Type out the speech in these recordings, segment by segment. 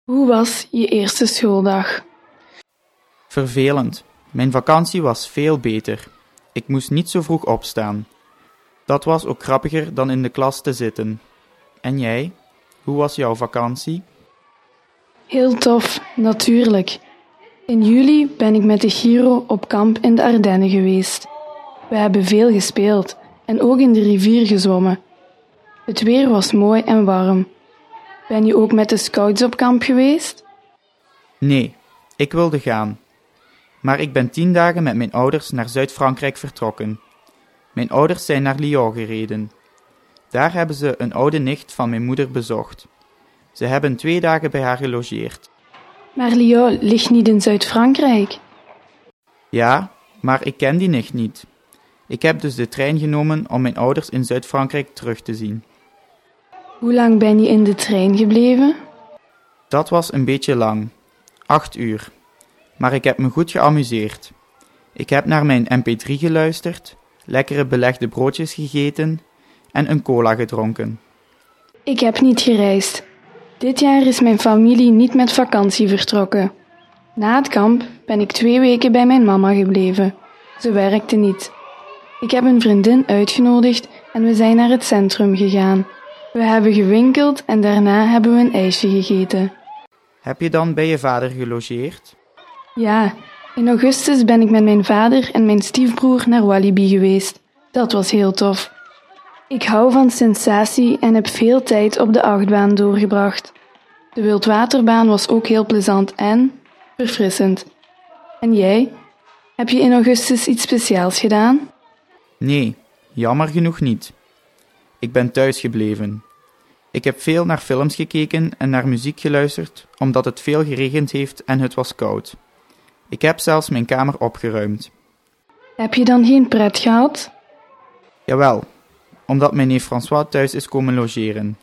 Hoe was je eerste schooldag? Vervelend. Mijn vakantie was veel beter. Ik moest niet zo vroeg opstaan. Dat was ook grappiger dan in de klas te zitten. En jij? Hoe was jouw vakantie? Heel tof, natuurlijk. In juli ben ik met de Giro op kamp in de Ardennen geweest. We hebben veel gespeeld en ook in de rivier gezwommen. Het weer was mooi en warm. Ben je ook met de scouts op kamp geweest? Nee, ik wilde gaan. Maar ik ben 10 dagen met mijn ouders naar Zuid-Frankrijk vertrokken. Mijn ouders zijn naar Lyon gereden. Daar hebben ze een oude nicht van mijn moeder bezocht. Ze hebben 2 dagen bij haar gelogeerd. Maar Lyon ligt niet in Zuid-Frankrijk. Ja, maar ik ken die nicht niet. Ik heb dus de trein genomen om mijn ouders in Zuid-Frankrijk terug te zien. Hoe lang ben je in de trein gebleven? Dat was een beetje lang. 8 uur. Maar ik heb me goed geamuseerd. Ik heb naar mijn mp3 geluisterd, lekkere belegde broodjes gegeten en een cola gedronken. Ik heb niet gereisd. Dit jaar is mijn familie niet met vakantie vertrokken. Na het kamp ben ik 2 weken bij mijn mama gebleven. Ze werkte niet. Ik heb een vriendin uitgenodigd en we zijn naar het centrum gegaan. We hebben gewinkeld en daarna hebben we een ijsje gegeten. Heb je dan bij je vader gelogeerd? Ja, in augustus ben ik met mijn vader en mijn stiefbroer naar Walibi geweest. Dat was heel tof. Ik hou van sensatie en heb veel tijd op de achtbaan doorgebracht. De wildwaterbaan was ook heel plezant en verfrissend. En jij? Heb je in augustus iets speciaals gedaan? Nee, jammer genoeg niet. Ik ben thuis gebleven. Ik heb veel naar films gekeken en naar muziek geluisterd, omdat het veel geregend heeft en het was koud. Ik heb zelfs mijn kamer opgeruimd. Heb je dan geen pret gehad? Jawel, omdat mijn neef François thuis is komen logeren.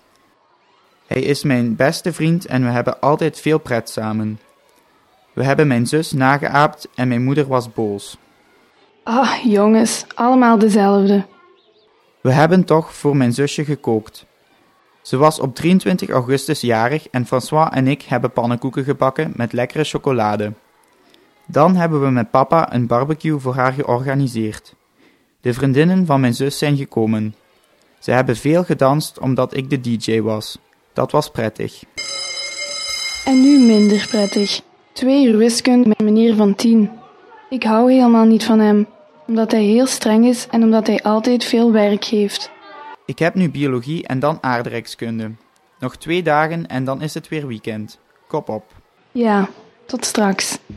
Hij is mijn beste vriend en we hebben altijd veel pret samen. We hebben mijn zus nageaapt en mijn moeder was boos. Ah, jongens, allemaal dezelfde. We hebben toch voor mijn zusje gekookt. Ze was op 23 augustus jarig en François en ik hebben pannenkoeken gebakken met lekkere chocolade. Dan hebben we met papa een barbecue voor haar georganiseerd. De vriendinnen van mijn zus zijn gekomen. Ze hebben veel gedanst omdat ik de DJ was. Dat was prettig. En nu minder prettig. 2 uur wiskunde met meneer Van 10. Ik hou helemaal niet van hem, omdat hij heel streng is en omdat hij altijd veel werk heeft. Ik heb nu biologie en dan aardrijkskunde. Nog 2 dagen en dan is het weer weekend. Kop op. Ja, tot straks.